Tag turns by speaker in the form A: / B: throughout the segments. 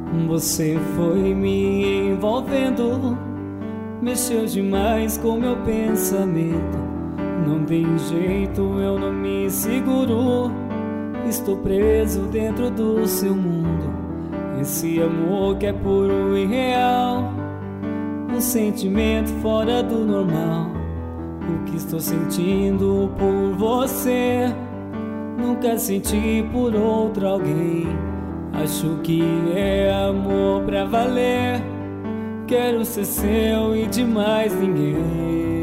A: Você foi me envolvendo, mexeu demais com meu pensamento. Não tem jeito, eu não me seguro. Estou preso dentro do seu mundo. Esse amor que é puro e real, um sentimento fora do normal. O que estou sentindo por você, nunca senti por outro alguém. Acho que é amor pra valer. Quero ser seu e de mais ninguém.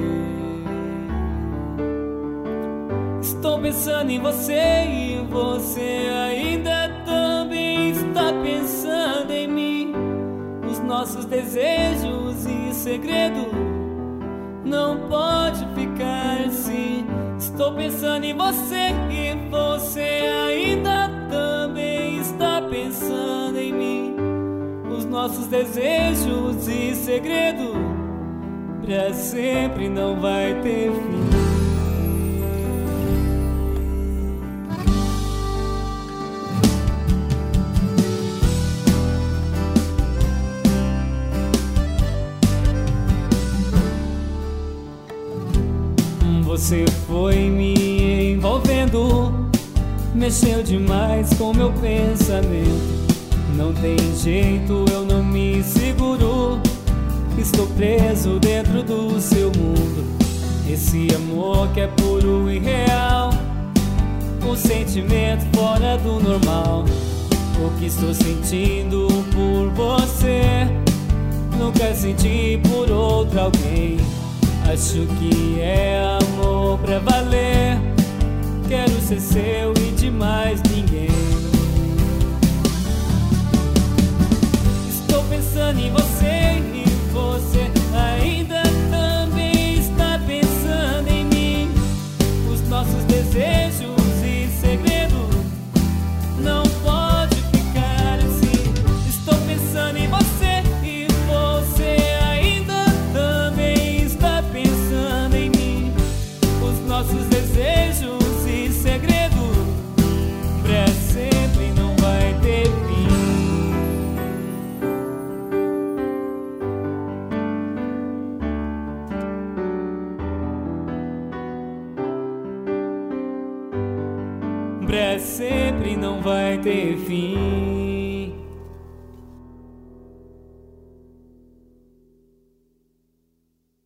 A: Estou pensando em você e você ainda também está pensando em mim. Os nossos desejos e segredo não pode ficar assim. Estou pensando em você e você ainda também está pensando em mim. Os nossos desejos e segredo pra sempre não vai ter fim. Você foi me envolvendo, mexeu demais com meu pensamento. Não tem jeito, eu não me seguro. Estou preso dentro do seu mundo. Esse amor que é puro e real, um sentimento fora do normal. O que estou sentindo por você, nunca senti por outro alguém. Acho que é amor pra valer. Quero ser seu e de mais ninguém. Estou pensando em você e você ainda também está pensando em mim. Os nossos desejos e segredos não pode ficar assim. Estou pensando em você e você ainda também está pensando em mim. Os nossos desejos e segredos pra sempre não vai ter fim. Pra sempre não vai ter fim.